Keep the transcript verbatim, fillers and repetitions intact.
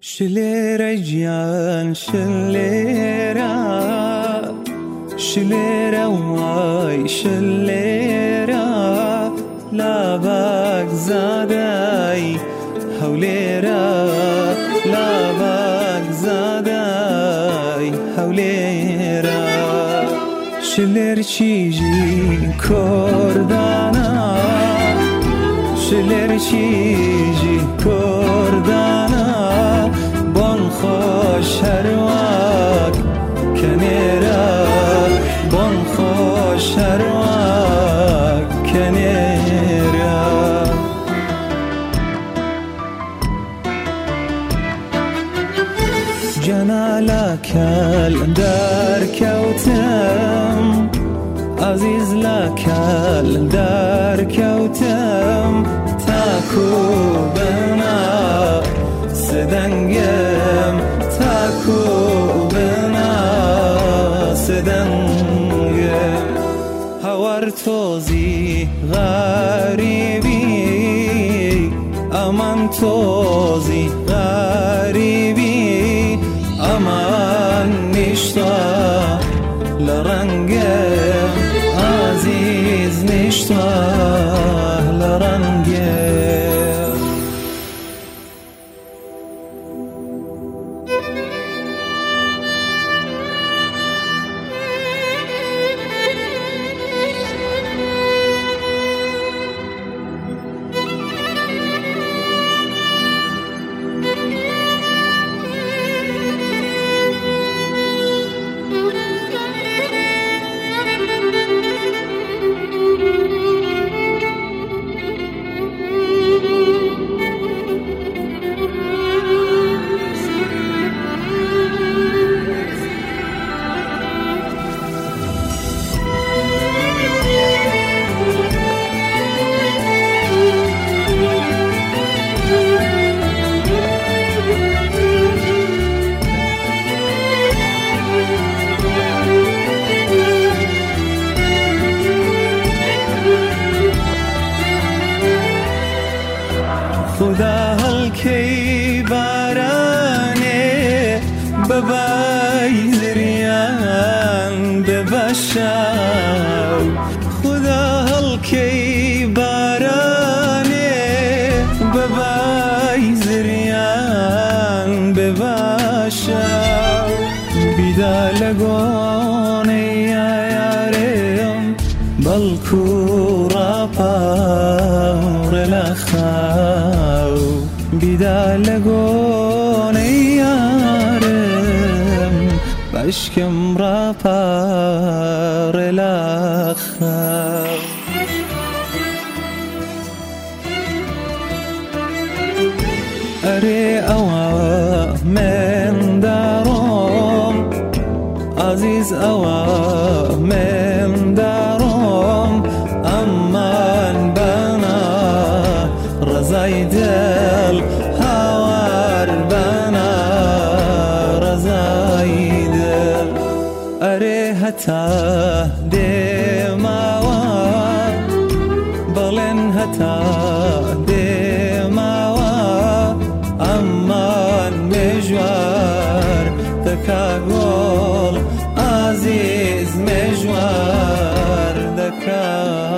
شليرة جيان شليرة شليرة واي شليرة لا باك زاداي هوليرة لا باك زاداي هوليرة شلير چيجي كردانا شلير چيجي كردانا بان خوش هرواك كنيرا بان خوش هرواك كنيرا جنالك الدار كوتم عزيز لك الدار كوتم تاكو بنا سدنگم تاكو بنا سدنگم هوار توزي غريبي امان توزي غريبي امان نشتا لرنگم عزيز نشتا لرنگم خدا هلکی بارانه ببای زریان ببشاو خدا هلکی بارانه ببای زریان ببشاو بیدا لگونه یارم بلکو را پاور لخاو بیدا لگونه یارم بشکم را پاور لخاو اره اوا من دارم عزیز اوا من دارم امان بنا رضای دل هوار بنا رضای دل اره حتا دماوا بلن حتا دماوا امان مجوار تکاگل عزیز مجوار دکا